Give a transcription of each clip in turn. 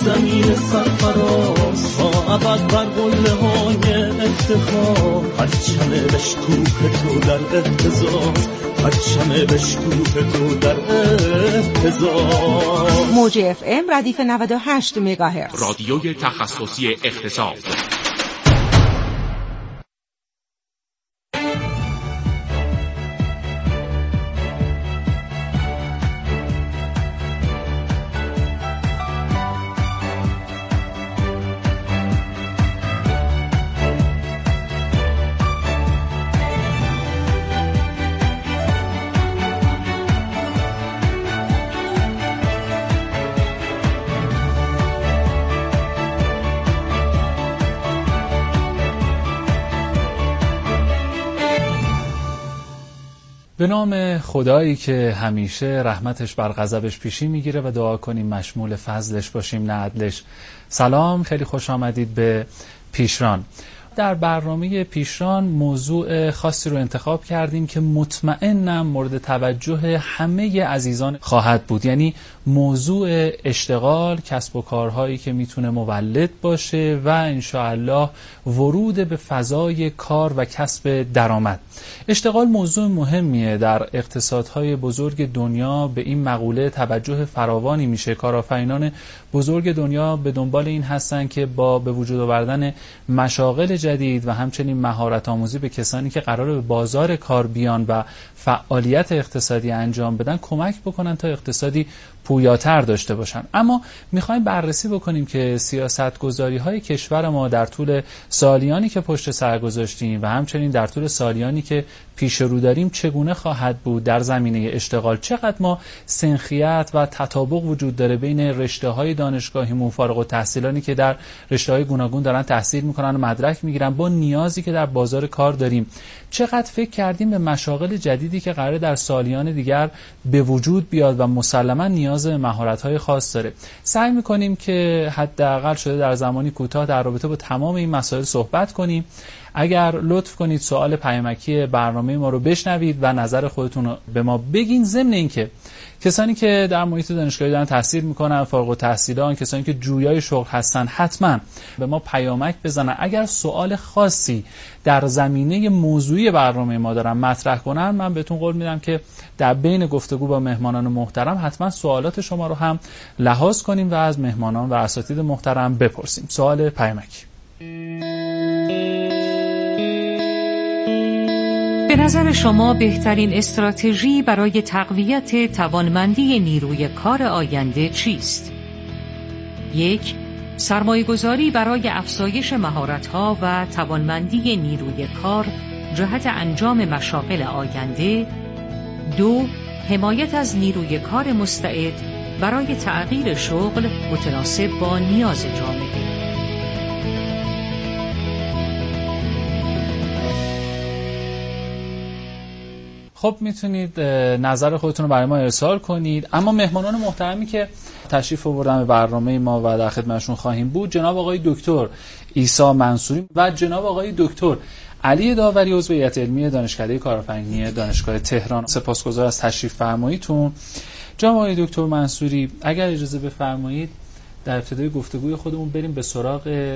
زمین سرفراز تا ابد بر قله های افتخار پرچم بشکوه تو در اهتزاز پرچم بشکوه تو در اهتزاز. موج اف ام ردیف 98 مگاهرتز رادیوی تخصصی اقتصاد. به نام خدایی که همیشه رحمتش بر غضبش پیشی میگیره و دعا کنیم مشمول فضلش باشیم نه عدلش. سلام، خیلی خوش آمدید به پیشران. در برنامه پیشران موضوع خاصی رو انتخاب کردیم که مطمئنم مورد توجه همه عزیزان خواهد بود، یعنی موضوع اشتغال، کسب و کارهایی که میتونه مولد باشه و انشاءالله ورود به فضای کار و کسب درآمد. اشتغال موضوع مهمیه در اقتصادهای بزرگ دنیا، به این مقوله توجه فراوانی میشه. کارآفرینان بزرگ دنیا به دنبال این هستن که با به وجود آوردن مشاغل جدید و همچنین مهارت آموزی به کسانی که قراره به بازار کار بیان و فعالیت اقتصادی انجام بدن کمک بکنن تا اقتصادی پویاتر داشته باشن. اما میخوایم بررسی بکنیم که سیاستگذاری های کشور ما در طول سالیانی که پشت سر گذاشتیم و همچنین در طول سالیانی که پیش رو داریم چگونه خواهد بود در زمینه اشتغال. چقدر ما سنخیت و تطابق وجود داره بین رشته های دانشگاهی فارغ التحصیلانی که در رشته های گوناگون دارن تحصیل میکنن و مدرک میگیرن با نیازی که در بازار کار داریم. چقدر فکر کردیم به مشاغل جدیدی که قراره در سالیان دیگر به وجود بیاد و مسلما نیاز به مهارت‌های خاص داره. سعی می‌کنیم که حداقل شده در زمانی کوتاه در رابطه با تمام این مسائل صحبت کنیم. اگر لطف کنید سوال پیامکی برنامه ما رو بشنوید و نظر خودتون رو به ما بگین. ضمن اینکه کسانی که در محیط دانشگاهی دارن تحصیل میکنن، فارغ التحصیلان، کسانی که جویای شغل هستن، حتما به ما پیامک بزنن. اگر سوال خاصی در زمینه موضوعی برنامه ما دارن مطرح کنن، من بهتون قول میدم که در بین گفتگو با مهمانان محترم حتما سوالات شما رو هم لحاظ کنیم و از مهمانان و اساتید محترم بپرسیم. سوال پیامکی. به نظر شما بهترین استراتژی برای تقویت توانمندی نیروی کار آینده چیست؟ 1. سرمایه‌گذاری برای افزایش مهارت‌ها و توانمندی نیروی کار جهت انجام مشاغل آینده. 2. حمایت از نیروی کار مستعد برای تغییر شغل متناسب با نیاز جامعه. خب میتونید نظر خودتون رو برای ما ارسال کنید. اما مهمانان محترمی که تشریف آوردن به برنامه ما و در خدمتشون خواهیم بود جناب آقای دکتر عیسی منصوری و جناب آقای دکتر علی داوری، عضو هیئت علمی دانشکده کارآفرینی دانشگاه تهران. سپاسگزار از تشریف فرماییتون. جناب آقای دکتر منصوری، اگر اجازه بفرمایید در ابتدای گفتگوی خودمون بریم به سراغ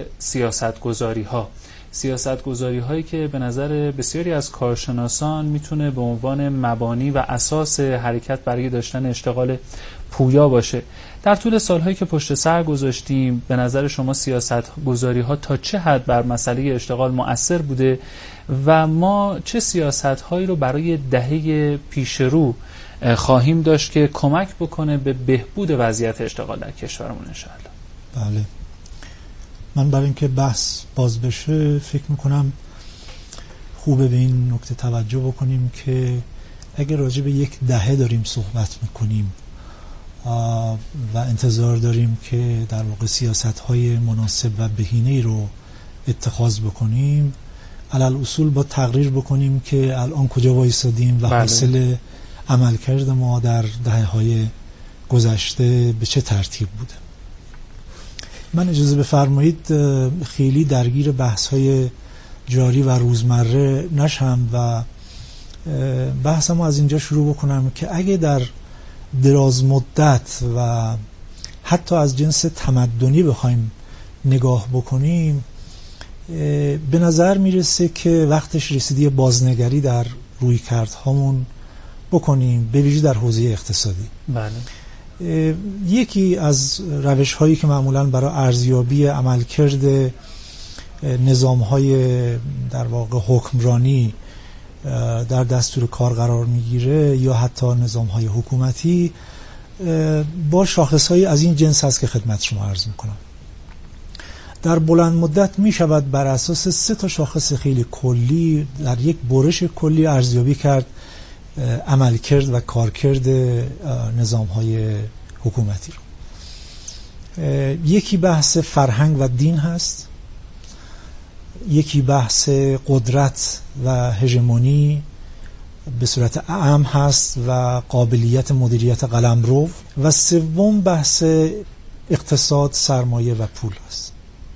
سیاستگذاری هایی که به نظر بسیاری از کارشناسان میتونه به عنوان مبانی و اساس حرکت برای داشتن اشتغال پویا باشه. در طول سالهایی که پشت سر گذاشتیم به نظر شما سیاستگذاری ها تا چه حد بر مسئله اشتغال مؤثر بوده و ما چه سیاست هایی رو برای دهه پیش رو خواهیم داشت که کمک بکنه به بهبود وضعیت اشتغال در کشورمون انشاءالله؟ بله، من برای اینکه بحث باز بشه فکر میکنم خوبه به این نکته توجه بکنیم که اگر راجع به یک دهه داریم صحبت میکنیم و انتظار داریم که در واقع سیاست‌های مناسب و بهینه‌ای رو اتخاذ بکنیم، علل اصول با تقریر بکنیم که الان کجا وایسادیم و حاصل عملکرد ما در دهه‌های گذشته به چه ترتیب بوده. من اجازه بفرمایید خیلی درگیر بحث‌های جاری و روزمره نشم و بحثمو از اینجا شروع بکنم که اگه در دراز مدت و حتی از جنس تمدنی بخوایم نگاه بکنیم، به نظر میرسه که وقتش رسیدی بازنگری در رویکردهامون بکنیم، به ویژه در حوزه اقتصادی. بله. یکی از روش هایی که معمولاً برای ارزیابی عملکرد نظام های در واقع حکمرانی در دستور کار قرار میگیره یا حتی نظام های حکومتی با شاخص های از این جنس هست که خدمت شما عرض میکنم. در بلند مدت می شود بر اساس 3 شاخص خیلی کلی در یک برش کلی ارزیابی کرد عملکرد و کارکرد نظام‌های حکومتی رو. یکی بحث فرهنگ و دین هست، یکی بحث قدرت و هژمونی به صورت اعم هست و قابلیت مدیریت قلمرو، و سوم بحث اقتصاد، سرمایه و پول هست.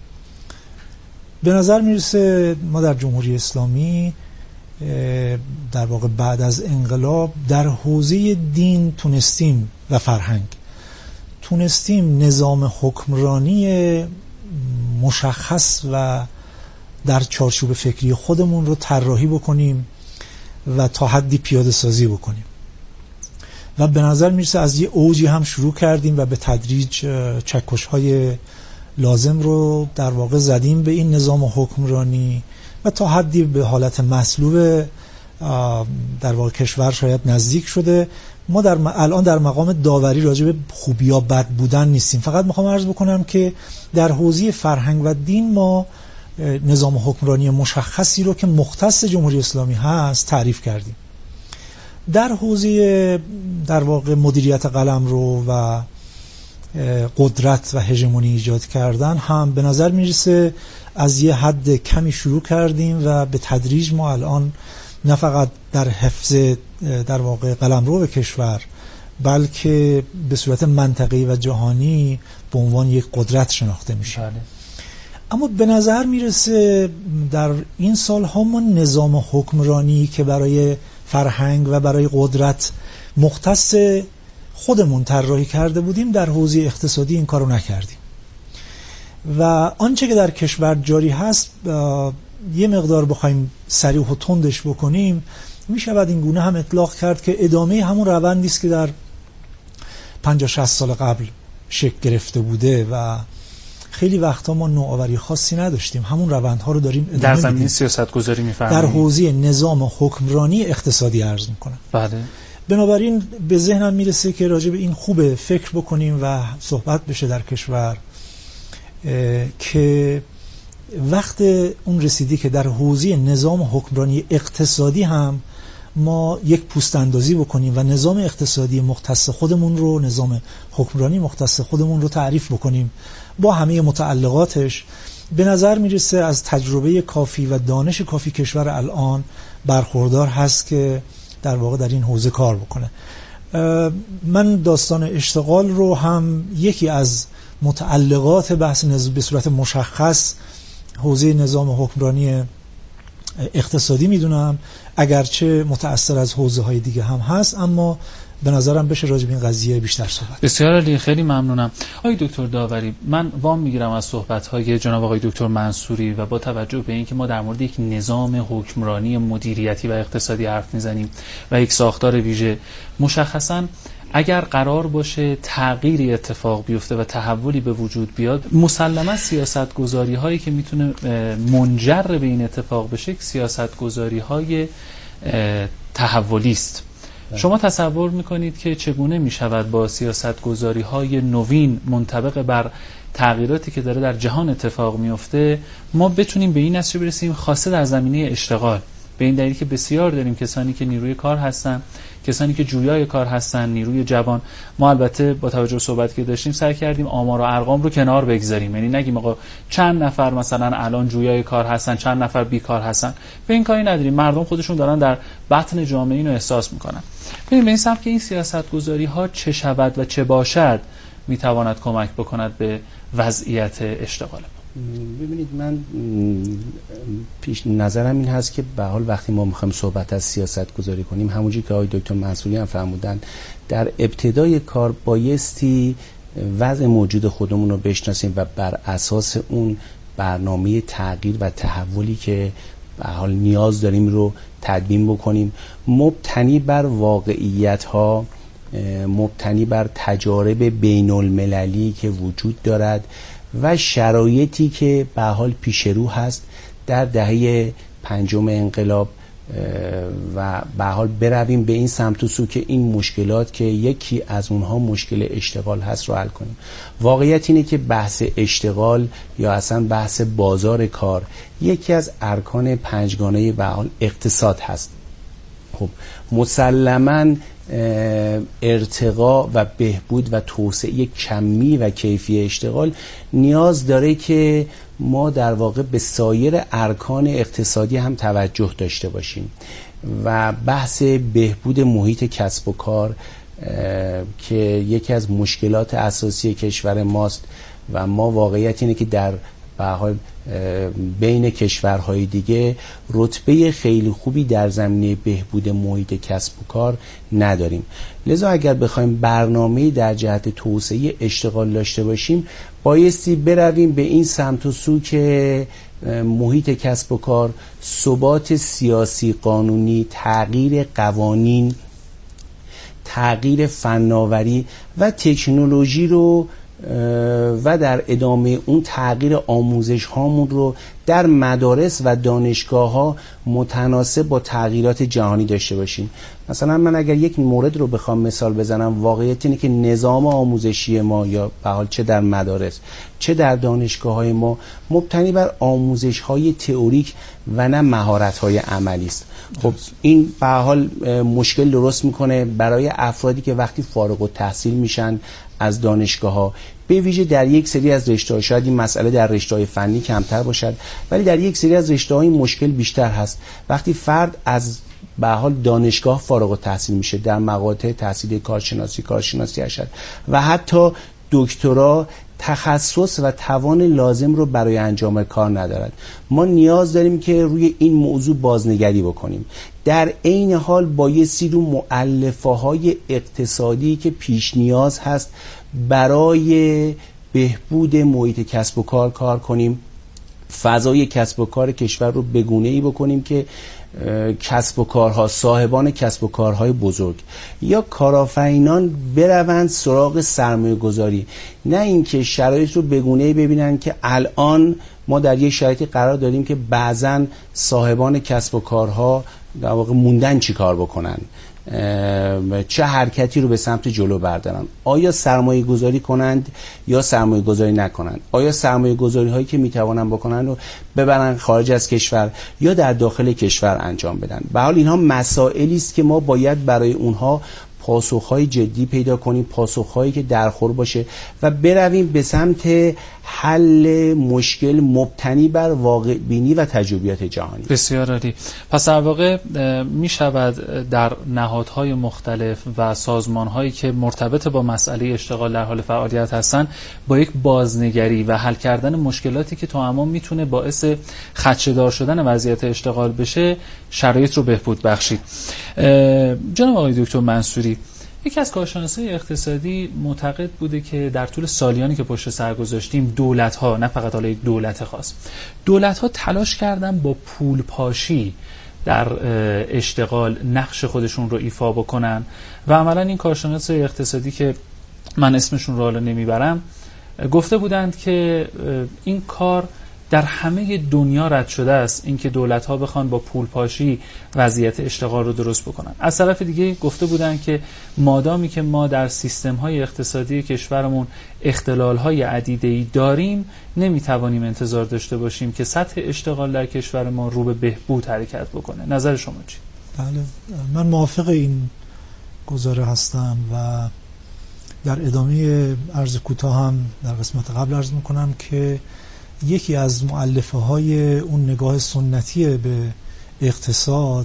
به نظر میرسه ما در جمهوری اسلامی در واقع بعد از انقلاب در حوزه دین تونستیم و فرهنگ تونستیم نظام حکمرانی مشخص و در چارچوب فکری خودمون رو طراحی بکنیم و تا حدی پیاده سازی بکنیم و به نظر میرسه از یه اوجی هم شروع کردیم و به تدریج چکش‌های لازم رو در واقع زدیم به این نظام حکمرانی و تا حدی به حالت مطلوب در واقع کشور شاید نزدیک شده. ما الان در مقام داوری راجع به خوبی یا بد بودن نیستیم. فقط میخوام عرض بکنم که در حوزه فرهنگ و دین ما نظام حکمرانی مشخصی رو که مختص جمهوری اسلامی هست تعریف کردیم. در حوزه در واقع مدیریت قلمرو و قدرت و هژمونی ایجاد کردن هم به نظر میرسه از یه حد کمی شروع کردیم و به تدریج ما الان نه فقط در حفظ در واقع قلمرو کشور بلکه به صورت منطقه‌ای و جهانی به عنوان یک قدرت شناخته میشه. بله. اما به نظر میرسه در این سال‌ها ما نظام حکمرانی که برای فرهنگ و برای قدرت مختص خودمون طراحی کرده بودیم در حوزه اقتصادی این کارو نکردیم و آنچه که در کشور جاری هست یه مقدار بخوایم صریح و تندش بکنیم میشود این گونه هم اطلاق کرد که ادامه همون روندی است که در 50-60 سال قبل شکل گرفته بوده و خیلی وقتا ما نوآوری خاصی نداشتیم، همون روندها رو داریم ادامه در زمینه سیاست‌گذاری می‌فرمایید. در حوزه نظام حکمرانی اقتصادی عرض می‌کنم. بله. بنابراین به ذهنم میرسه که راجع به این خوبه فکر بکنیم و صحبت بشه در کشور که وقت اون رسیدی که در حوزه نظام حکمرانی اقتصادی هم ما یک پوست اندازی بکنیم و نظام اقتصادی مختص خودمون رو، نظام حکمرانی مختص خودمون رو تعریف بکنیم با همه متعلقاتش. به نظر میرسه از تجربه کافی و دانش کافی کشور الان برخوردار هست که در واقع در این حوزه کار بکنه. من داستان اشتغال رو هم یکی از متعلقات بحث به صورت مشخص حوزه نظام حکمرانی اقتصادی میدونم، اگرچه متأثر از حوزه های دیگه هم هست، اما به نظرم بشه راجع به این قضیه بیشتر صحبت. بسیار عالی، خیلی ممنونم. آقای دکتر داوری، من وام میگیرم از صحبت‌های جناب آقای دکتر منصوری و با توجه به اینکه ما در مورد یک نظام حکمرانی مدیریتی و اقتصادی حرف میزنیم و یک ساختار ویژه، مشخصاً اگر قرار باشه تغییری اتفاق بیفته و تحولی به وجود بیاد، مسلما سیاست‌گذاری هایی که میتونه منجر به این اتفاق بشه سیاست‌گذاری های تحولی است. شما تصور میکنید که چگونه میشود با سیاست‌گذاری های نوین منطبق بر تغییراتی که داره در جهان اتفاق میفته ما بتونیم به این نتیجه برسیم، خاصه در زمینه اشتغال، به این دلیل که بسیار داریم کسانی که نیروی کار هستن، کسانی که جویای کار هستن، نیروی جوان. ما البته با توجه به صحبتی که داشتیم سعی کردیم آمار و ارقام رو کنار بگذاریم، یعنی نگیم آقا چند نفر مثلا الان جویای کار هستن، چند نفر بیکار هستن، به این کاری نداریم. مردم خودشون دارن در بطن جامعه اینو احساس میکنن. ببینیم به این سمت که این سیاست‌گذاری ها چه شود و چه باشد میتواند کمک بکند به وضعیت اشتغال. ببینید، من پیش نظرم این هست که به حال وقتی ما میخوایم صحبت از سیاست گذاری کنیم، همونجوری که آقای دکتر منصوری هم فرمودن، در ابتدای کار بایستی وضع موجود خودمون رو بشناسیم و بر اساس اون برنامه تغییر و تحولی که به حال نیاز داریم رو تدوین بکنیم، مبتنی بر واقعیت ها، مبتنی بر تجارب بین المللی که وجود دارد و شرایطی که به حال پیش رو هست در دهه پنجم انقلاب و به حال برویم به این سمت و سو که این مشکلات که یکی از اونها مشکل اشتغال هست رو حل کنیم. واقعیت اینه که بحث اشتغال یا اصلا بحث بازار کار یکی از ارکان پنجگانه به حال اقتصاد هست. خب مسلماً ارتقا و بهبود و توسعه کمی و کیفی اشتغال نیاز داره که ما در واقع به سایر ارکان اقتصادی هم توجه داشته باشیم و بحث بهبود محیط کسب و کار که یکی از مشکلات اساسی کشور ماست و ما واقعیت اینه که در به حال بین کشورهای دیگه رتبه خیلی خوبی در زمینه بهبود محیط کسب و کار نداریم. لذا اگر بخوایم برنامه‌ای در جهت توسعه اشتغال داشته باشیم بایستی برویم به این سمت و سو که محیط کسب و کار، ثبات سیاسی قانونی، تغییر قوانین، تغییر فناوری و تکنولوژی رو و در ادامه اون تغییر آموزش هامون رو در مدارس و دانشگاه ها متناسب با تغییرات جهانی داشته باشیم. مثلا من اگر یک مورد رو بخوام مثال بزنم، واقعیت اینه که نظام آموزشی ما یا به حال چه در مدارس چه در دانشگاه های ما مبتنی بر آموزش های تئوریک و نه مهارت های عملی است. خب این به حال مشکل درست میکنه برای افرادی که وقتی فارغ التحصیل میشن از دانشگاه ها، به ویژه در یک سری از رشته‌ها. شاید این مسئله در رشته‌های فنی کمتر باشد ولی در یک سری از رشته‌ها این مشکل بیشتر هست. وقتی فرد از به حال دانشگاه فارغ التحصیل میشه، در مقاطع تحصیلی کارشناسی هست و حتی دکترا، تخصص و توان لازم رو برای انجام کار ندارد. ما نیاز داریم که روی این موضوع بازنگری بکنیم. در عین حال بایستی رو مؤلفه‌های اقتصادی که پیش نیاز هست برای بهبود محیط کسب و کار کنیم. فضای کسب و کار کشور رو به گونه‌ای بکنیم که کسب و کارها، صاحبان کسب و کارهای بزرگ یا کارآفرینان بروند سراغ سرمایه گذاری، نه اینکه شرایط رو به گونه‌ای ببینن که الان ما در یک شرایطی قرار داریم که بعضن صاحبان کسب و کارها در واقع موندن چی کار بکنن، چه حرکتی رو به سمت جلو بردارن. آیا سرمایه گذاری کنند یا سرمایه گذاری نکنند؟ آیا سرمایه گذاری هایی که میتوانن بکنن رو ببرن خارج از کشور یا در داخل کشور انجام بدن؟ به حال اینها مسائلی است که ما باید برای اونها پاسخهای جدی پیدا کنیم، پاسخهایی که درخور باشه و برویم به سمت حل مشکل مبتنی بر واقع بینی و تجربیات جهانی. بسیار عالی. پس در واقع می شود در نهادهای مختلف و سازمانهایی که مرتبط با مسئله اشتغال در حال فعالیت هستند با یک بازنگری و حل کردن مشکلاتی که توأم میتونه باعث خدشه‌دار شدن وضعیت اشتغال بشه شرایط رو بهبود بخشید. جناب آقای دکتر منصوری، یکی از کارشناسای اقتصادی معتقد بوده که در طول سالیانی که پشت سر گذاشتیم دولت‌ها، نه فقط حالا یک دولت خاص، دولت‌ها تلاش کردن با پول پاشی در اشتغال نقش خودشون رو ایفا بکنن و عملاً این کارشناسای اقتصادی که من اسمشون رو حالا نمیبرم گفته بودند که این کار در همه دنیا رد شده است، اینکه دولت‌ها بخوان با پول پاشی وضعیت اشتغال رو درست بکنن. از طرف دیگه گفته بودن که مادامی که ما در سیستم‌های اقتصادی کشورمون اختلال‌های عدیده‌ای داریم نمی‌توانیم انتظار داشته باشیم که سطح اشتغال در کشور ما رو به بهبود حرکت بکنه. نظر شما چی؟ بله، من موافق این گزاره هستم و در ادامه عرض کوتاه هم در قسمت قبل عرض می‌کنم که یکی از مؤلفه های اون نگاه سنتی به اقتصاد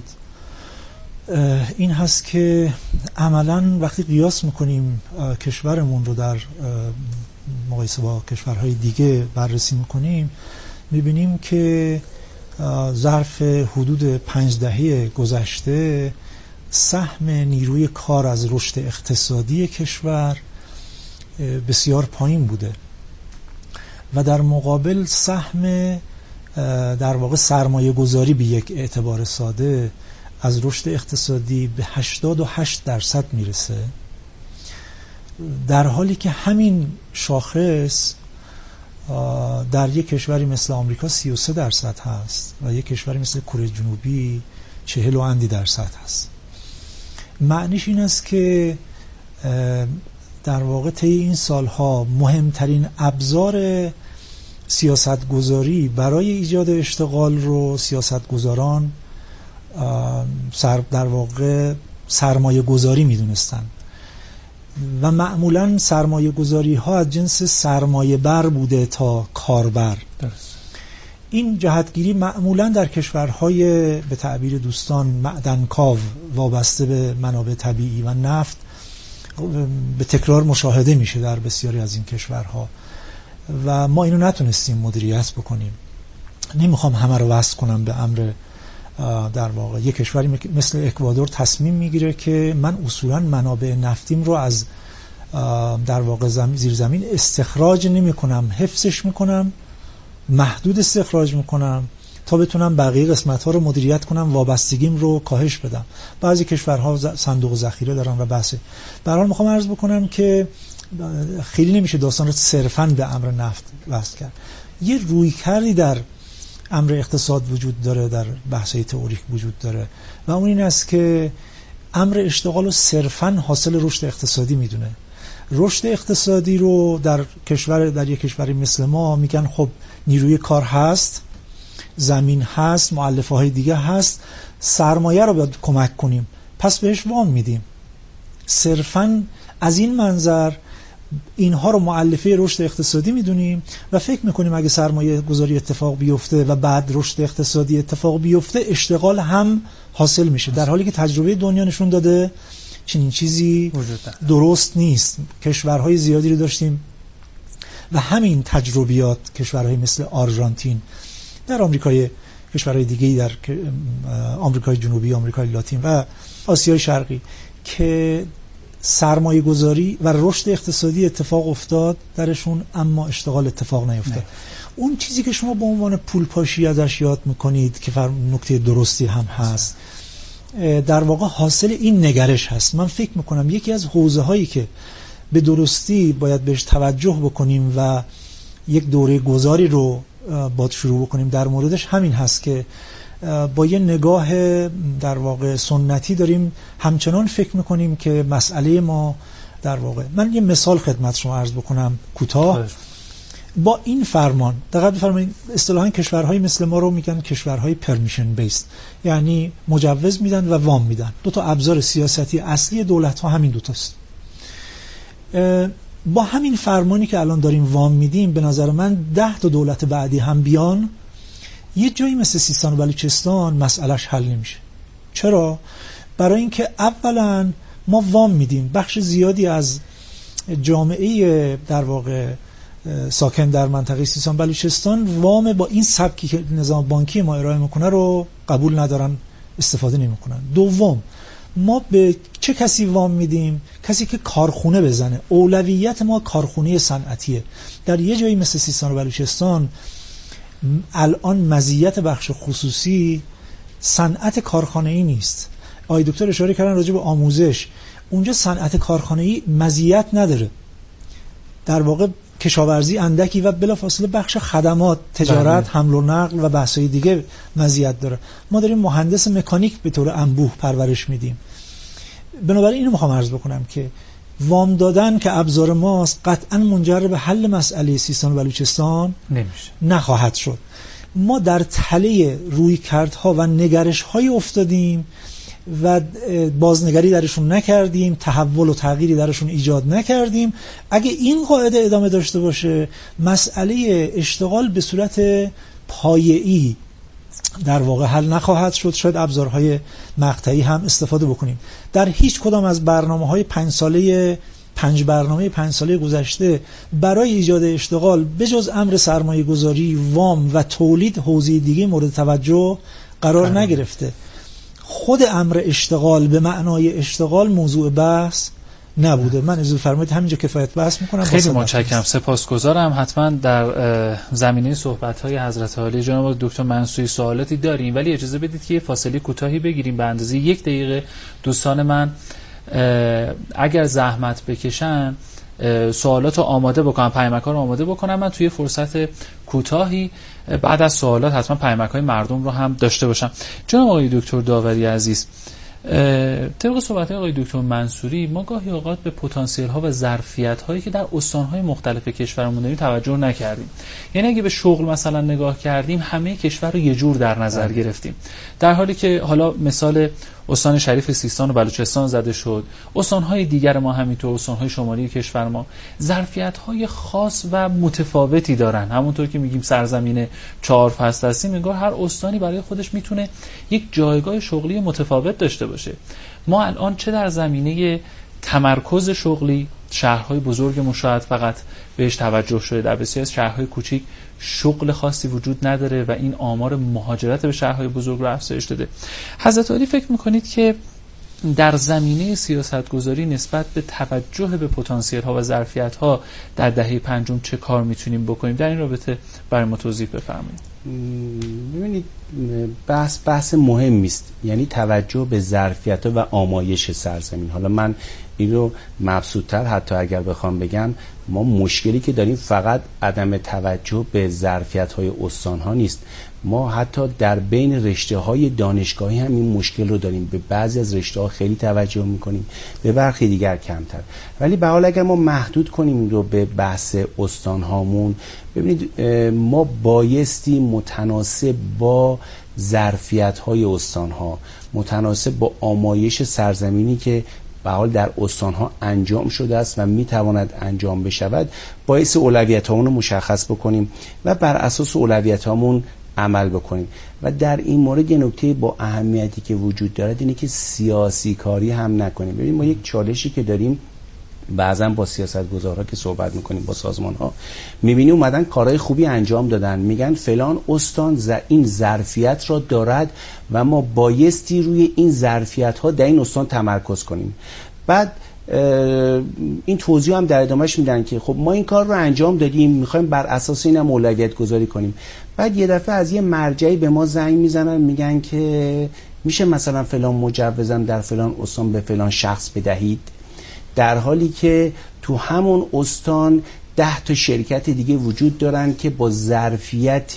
این هست که عملاً وقتی قیاس میکنیم کشورمون رو در مقایسه با کشورهای دیگه بررسی میکنیم میبینیم که ظرف حدود 5 دهه گذشته سهم نیروی کار از رشد اقتصادی کشور بسیار پایین بوده و در مقابل سهم در واقع سرمایه گذاری به یک اعتبار ساده از رشد اقتصادی به 88% میرسه، در حالی که همین شاخص در یک کشوری مثل آمریکا 33% هست و یک کشوری مثل کره جنوبی 40% هست. معنیش این است که در واقع طی این سالها مهمترین ابزار سیاستگذاری برای ایجاد اشتغال رو سیاستگزاران در واقع سرمایه گذاری میدونستن و معمولا سرمایه گذاری ها از جنس سرمایه بر بوده تا کاربر. درست. این جهتگیری معمولا در کشورهای به تعبیر دوستان معدنکاو وابسته به منابع طبیعی و نفت به تکرار مشاهده میشه در بسیاری از این کشورها و ما اینو نتونستیم مدیریت بکنیم. نمیخوام همه رو وصل کنم به امر در واقع یک کشوری مثل اکوادور تصمیم میگیره که من اصولا منابع نفتیم رو از در واقع زیرزمین استخراج نمی کنم، حفظش میکنم، محدود استخراج میکنم تا بتونم بقیه قسمت ها رو مدیریت کنم، وابستگیم رو کاهش بدم. بعضی کشورها صندوق ذخیره دارن و بحثه. به هر حال میخوام عرض بکنم که خیلی نمیشه داستان رو صرفاً به امر نفت وصل کرد. یه رویکردی در امر اقتصاد وجود داره، در بحث‌های تئوریک وجود داره و اون این است که امر اشتغال رو صرفاً حاصل رشد اقتصادی میدونه. رشد اقتصادی رو در یک کشوری مثل ما میگن خب نیروی کار هست، زمین هست، مؤلفه‌های دیگه هست، سرمایه رو باید کمک کنیم پس بهش وام میدیم. صرفاً از این منظر اینها رو مؤلفه رشد اقتصادی میدونیم و فکر میکنیم اگه سرمایه گذاری اتفاق بیفته و بعد رشد اقتصادی اتفاق بیفته اشتغال هم حاصل میشه، در حالی که تجربه دنیا نشون داده چنین چیزی درست نیست. کشورهای زیادی رو داشتیم و همین تجربیات کشورهای مثل آرژانتین در آمریکای، کشورهای دیگه‌ای در آمریکای جنوبی، آمریکای لاتین و آسیای شرقی که سرمایه گذاری و رشد اقتصادی اتفاق افتاد درشون اما اشتغال اتفاق نیفتاد. اون چیزی که شما به عنوان پولپاشی ازش یاد میکنید که نکته درستی هم هست، در واقع حاصل این نگرش هست. من فکر میکنم یکی از حوزه هایی که به درستی باید بهش توجه بکنیم و یک دوره گذاری رو باید شروع بکنیم در موردش همین هست که با یه نگاه در واقع سنتی داریم همچنان فکر میکنیم که مسئله ما در واقع، من یه مثال خدمت شما عرض بکنم کوتاه. با این فرمان دقیق بفرمایید، اصطلاحاً کشورهای مثل ما رو میگن کشورهای پرمیشن بیسد، یعنی مجوز میدن و وام میدن. دو تا ابزار سیاستی اصلی دولت ها همین دوتاست. با همین فرمانی که الان داریم وام میدیم، به نظر من 10 تا دولت بعدی هم بیان، یه جایی مثل سیستان و بلوچستان مسئلهش حل نمیشه. چرا؟ برای اینکه اولا ما وام میدیم، بخش زیادی از جامعه در واقع ساکن در منطقه سیستان بلوچستان وام با این سبکی که نظام بانکی ما ارائه میکنه رو قبول ندارن، استفاده نمیکنن. دوم، ما به چه کسی وام میدیم؟ کسی که کارخونه بزنه. اولویت ما کارخونه صنعتیه. در یه جایی مثل سیستان و بلوچستان الان مزیت بخش خصوصی صنعت کارخانه‌ای نیست. آقای دکتر اشاره کردن راجع به آموزش، اونجا صنعت کارخانه‌ای مزیت نداره. در واقع کشاورزی اندکی و بلافاصله بخش خدمات، تجارت، حمل و نقل و بحث‌های دیگه مزیت داره. ما داریم مهندس مکانیک به طور انبوه پرورش میدیم. بنابراین اینو میخوام عرض بکنم که وام دادن که ابزار ماست قطعا منجر به حل مسئله سیستان و بلوچستان نخواهد شد. ما در تله رویکردها و نگرش‌های افتادیم و بازنگری درشون نکردیم، تحول و تغییری درشون ایجاد نکردیم. اگه این قاعده ادامه داشته باشه، مسئله اشتغال به صورت پایه‌ای در واقع حل نخواهد شد. شاید ابزارهای مقطعی هم استفاده بکنیم. در هیچ کدام از برنامه‌های 5 برنامه 5 ساله گذشته برای ایجاد اشتغال بجز امر سرمایه گذاری، وام و تولید حوزه دیگه مورد توجه قرار نگرفته. خود امر اشتغال به معنای اشتغال موضوع بحث نبوده. من اجازه فرمایید همینجا کفایت بحث میکنم. خیلی متشکرم، سپاسگزارم. حتما در زمینه صحبت‌های حضرت عالی جناب دکتر منصوری سوالاتی داریم، ولی اجازه بدید که یه فاصله کوتاهی بگیریم به اندازه 1 دقیقه. دوستان من اگر زحمت بکشن سوالات رو آماده بکنم، پیامک‌ها رو آماده بکنم، من توی فرصت کوتاهی بعد از سوالات حتما پیامک‌های مردم رو هم داشته باشم. جناب آقای دکتر داوری عزیز، طبق صحبت‌های آقای دکتر منصوری ما گاهی اوقات به پتانسیل‌ها و ظرفیت‌هایی که در استان‌های مختلف کشورمون داریم توجه نکردیم. یعنی اگه به شغل مثلا نگاه کردیم همه کشور رو یه جور در نظر گرفتیم، در حالی که حالا مثال استان شریف سیستان و بلوچستان زده شد، استان‌های دیگر ما همینطور، استان‌های شمالی کشور ما ظرفیت‌های خاص و متفاوتی دارن. همونطور که میگیم سرزمین 4 فصل هستیم، انگار هر استانی برای خودش میتونه یک جایگاه شغلی متفاوت داشته باشه. ما الان چه در زمینه تمرکز شغلی، شهرهای بزرگ شاید فقط بهش توجه شده، در بسیاری از شهرهای کوچیک شغل خاصی وجود نداره و این آمار مهاجرت به شهرهای بزرگ رو افزایش داده. حضرت عالی فکر میکنید که در زمینه سیاستگذاری نسبت به توجه به پتانسیل ها و ظرفیت ها در دهه پنجم چه کار میتونیم بکنیم؟ در این رابطه برای ما توضیح بفرمایید. ببینید بحث مهمی است، یعنی توجه به ظرفیت ها و آمایش سرزمین. حالا من این رو مبسوط‌تر حتی اگر بخوام بگم، ما مشکلی که داریم فقط عدم توجه به ظرفیت‌های استان‌ها نیست، ما حتی در بین رشته‌های دانشگاهی هم این مشکل رو داریم. به بعضی از رشته‌ها خیلی توجه می‌کنیم، به برخی دیگر کمتر. ولی به حال اگر ما محدود کنیم این رو به بحث استان‌هامون، ببینید ما بایستی متناسب با ظرفیت‌های استان‌ها، متناسب با آمایش سرزمینی که به حال در استان‌ها انجام شده است و میتواند انجام بشود، باعث اولویت‌هامون رو مشخص بکنیم و بر اساس اولویت‌هامون عمل بکنیم. و در این مورد یه نکته با اهمیتی که وجود دارد اینه که سیاسی کاری هم نکنیم. ببین ما یک چالشی که داریم، بعضا با سیاستگزارها که صحبت میکنیم، با سازمان‌ها میبینی اومدن کارهای خوبی انجام دادن، میگن فلان استان این ظرفیت را دارد و ما بایستی روی این ظرفیت‌ها در این استان تمرکز کنیم. بعد این توضیح هم در ادامهش میدن که خب ما این کار رو انجام دادیم، میخوایم بر اساس این هم اولویت گذاری کنیم. بعد یه دفعه از یه مرجعی به ما زنگ میزنن، میگن که میشه مثلا فلان مجوزم در فلان استان به فلان شخص بدهید، در حالی که تو همون استان 10 تا شرکت دیگه وجود دارن که با ظرفیت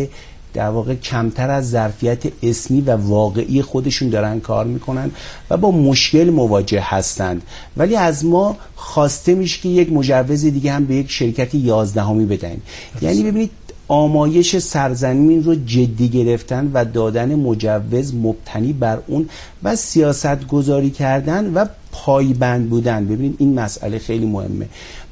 در واقع کمتر از ظرفیت اسمی و واقعی خودشون دارن کار میکنن و با مشکل مواجه هستند، ولی از ما خواسته میشه که یک مجوز دیگه هم به یک شرکت 11می بدهیم. یعنی ببینید آمایش سرزمین رو جدی گرفتن و دادن مجوز مبتنی بر اون و سیاست گذاری کردن و پایبند بودن. ببینید این مسئله خیلی مهمه،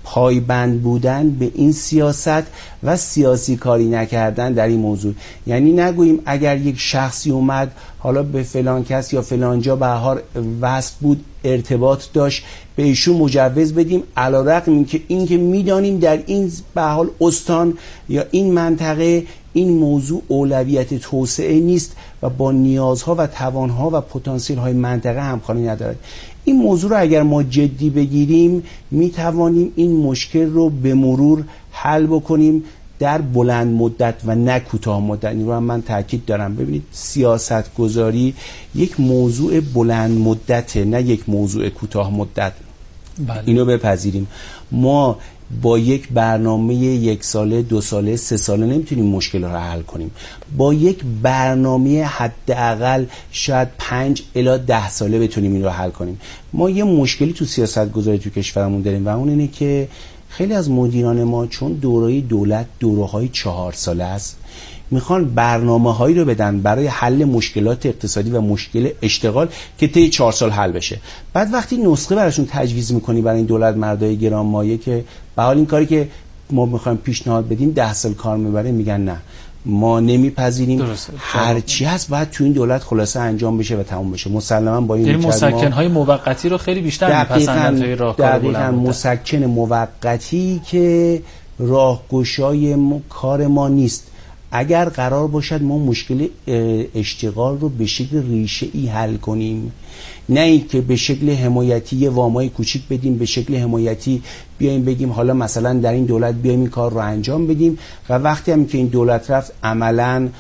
پایبند بودن به این سیاست و سیاسی کاری نکردن در این موضوع. یعنی نگوییم اگر یک شخصی اومد حالا به فلان کس یا فلان جا به هر حال وصل بود، ارتباط داشت، به ایشون مجوز بدیم، علیرغم این که میدانیم در این به هر حال استان یا این منطقه این موضوع اولویت توسعه نیست و با نیازها و توانها و پتانسیل های منطقه همخوانی ندارد. این موضوع رو اگر ما جدی بگیریم میتوانیم این مشکل رو به مرور حل بکنیم در بلند مدت و نه کوتاه مدت. این رو هم من تاکید دارم. ببینید سیاست گذاری یک موضوع بلند مدته، نه یک موضوع کوتاه مدت. بله. اینو بپذیریم. ما با یک برنامه 1 ساله، 2 ساله، 3 ساله نمیتونیم مشکل رو حل کنیم. با یک برنامه حداقل شاید 5 الی 10 ساله بتونیم این رو حل کنیم. ما یه مشکلی تو سیاست گذاری تو کشورمون داریم و اون اینه که خیلی از مدیران ما چون دوره دولت دوره‌های 4 ساله است، میخوان برنامه‌هایی رو بدن برای حل مشکلات اقتصادی و مشکل اشتغال که طی 4 سال حل بشه. بعد وقتی نسخه براشون تجویز میکنی برای این دولت مردای گرانمایه که به حال این کاری که ما میخوایم پیشنهاد بدیم 10 سال کار میبره، میگن نه ما نمیپذیریم، هر چی هست باید تو این دولت خلاصه انجام بشه و تموم بشه. مسلما با این یعنی مسکن‌های موقتی رو خیلی بیشتر میپسندن توی راهکار بلند. دقیقاً مسکن موقتی که راهگشای کار ما نیست. اگر قرار باشد ما مشکل اشتغال رو به شکل ریشه‌ای حل کنیم، نه اینکه به شکل حمایتی یه وامای کوچیک بدیم، به شکل حمایتی بیایم بگیم حالا مثلا در این دولت بیایم این کار رو انجام بدیم و وقتی هم که این دولت رفت عملاً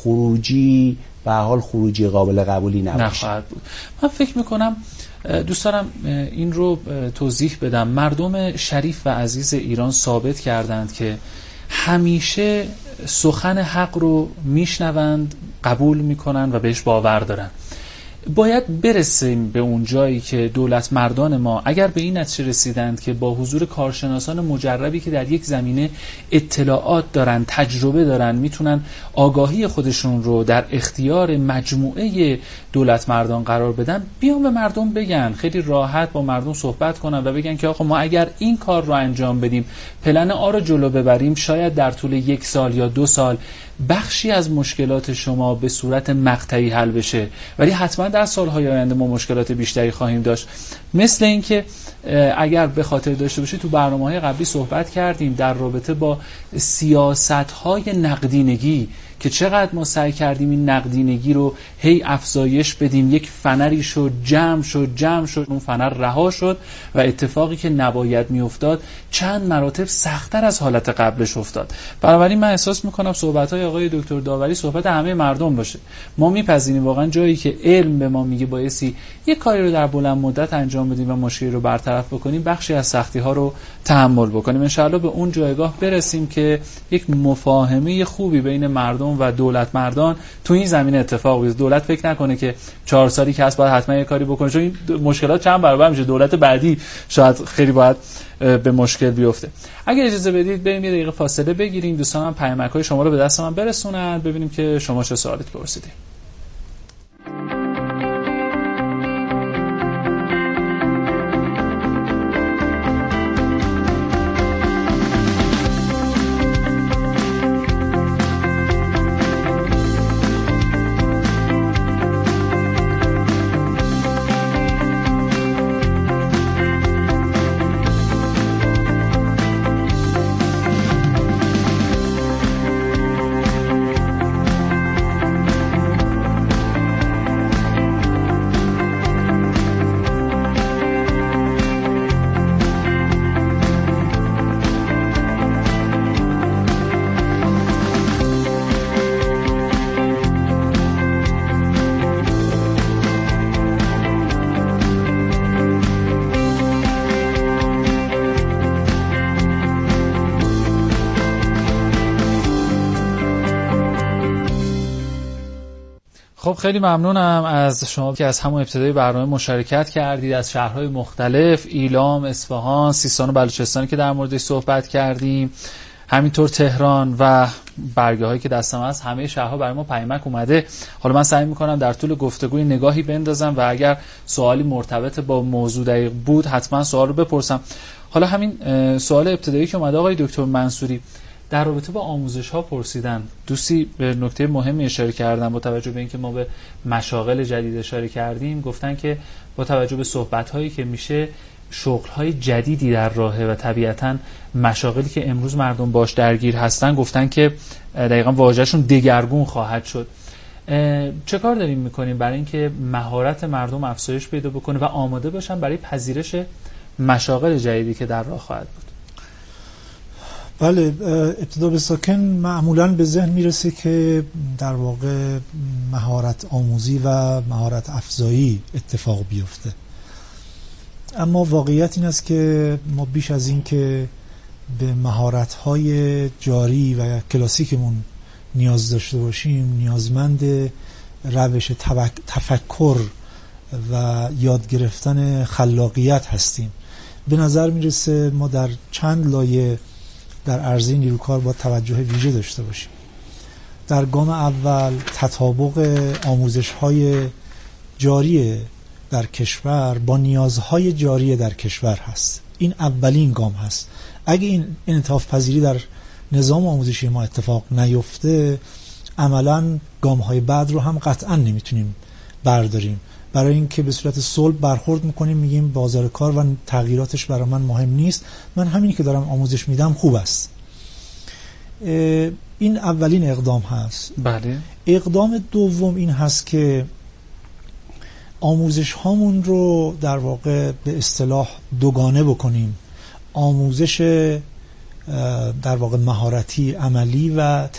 خروجی به حال خروجی قابل قبولی نخواهد بود. من فکر میکنم دوست دارم این رو توضیح بدم. مردم شریف و عزیز ایران ثابت کردند که همیشه سخن حق رو میشنوند، قبول میکنن و بهش باور دارن. باید برسیم به اون جایی که دولت مردان ما اگر به این نتیجه رسیدند که با حضور کارشناسان مجربی که در یک زمینه اطلاعات دارن، تجربه دارن، میتونن آگاهی خودشون رو در اختیار مجموعه دولت مردان قرار بدن، بیان به مردم بگن، خیلی راحت با مردم صحبت کنن و بگن که آقا ما اگر این کار رو انجام بدیم، پلن آ رو جلو ببریم، شاید در طول 1 سال یا 2 سال بخشی از مشکلات شما به صورت مقطعی حل بشه، ولی حتما در سالهای آینده ما مشکلات بیشتری خواهیم داشت. مثل اینکه اگر به خاطر داشته باشید تو برنامه‌های قبلی صحبت کردیم در رابطه با سیاست‌های نقدینگی که چقدر ما سعی کردیم این نقدینگی رو هی افزایش بدیم، یک فنری شد جمع شد اون فنر رها شد و اتفاقی که نباید میافتاد چند مراتب سخت‌تر از حالت قبلش افتاد. بنابراین من احساس میکنم صحبت‌های آقای دکتر داوری صحبت همه مردم باشه. ما میپذیریم واقعا جایی که علم به ما میگه بایستی یک کاری رو در بلند مدت انجام بدیم و مشکلی رو برطرف بکنیم، بخشی از سختی‌ها رو تحمل بکنیم. ان شاءالله به اون جایگاه برسیم که یک مفاهمه خوبی بین مردم و دولت مردان تو این زمینه اتفاق بیفته. دولت فکر نکنه که 4 سالی که هست باید حتما یه کاری بکنه، چون این مشکلات چند برابر میشه. دولت بعدی شاید خیلی باید به مشکل بیفته. اگر اجازه بدید بریم یه دقیقه فاصله بگیریم، دوستان پیامک‌های شما رو به دست من برسونن ببینیم که شما چه سوالی پرسیدید. خب خیلی ممنونم از شما که از همون ابتدای برنامه مشارکت کردید، از شهرهای مختلف، ایلام، اصفهان، سیستان و بلوچستان که در موردش صحبت کردیم، همینطور تهران و برگه هایی که دستم هست. همه شهرها برای ما پیامک اومده. حالا من سعی میکنم در طول گفتگوی نگاهی بندازم و اگر سوالی مرتبط با موضوع دقیق بود حتما سوال رو بپرسم. حالا همین سوال ابتدایی که اومده آقای دکتر منصوری در رابطه با آموزش ها پرسیدن، دوستی به نکته مهمی اشاره کردن با توجه به اینکه ما به مشاغل جدید اشاره کردیم. گفتن که با توجه به صحبت هایی که میشه شغل های جدیدی در راهه و طبیعتاً مشاغلی که امروز مردم باش درگیر هستن گفتن که دقیقاً واژه‌شون دگرگون خواهد شد. چه کار داریم میکنیم برای اینکه مهارت مردم افزایش پیدا بکنه و آماده باشن برای پذیرش مشاغل جدیدی که در راه خواهد بود؟ بله، ابتدا به ساکن معمولاً به ذهن میرسه که در واقع مهارت آموزی و مهارت افزایی اتفاق بیفته، اما واقعیت این است که ما بیش از این که به مهارت‌های جاری و کلاسیکمون نیاز داشته باشیم، نیازمند روش تفکر و یاد گرفتن خلاقیت هستیم. به نظر میرسه ما در چند لایه در عرضه نیروی کار با توجه ویژه داشته باشیم. در گام اول تطابق آموزش‌های جاری در کشور با نیازهای جاری در کشور هست. این اولین گام هست. اگه این انعطاف پذیری در نظام آموزشی ما اتفاق نیفته، عملاً گام‌های بعد رو هم قطعاً نمیتونیم برداریم. برای اینکه به صورت صلب برخورد میکنیم، میگیم بازار کار و تغییراتش برای من مهم نیست، من همینی که دارم آموزش میدم خوب است. این اولین اقدام هست. بله. اقدام دوم این هست که آموزش هامون رو در واقع به اصطلاح دوگانه بکنیم، آموزش در واقع مهارتی عملی و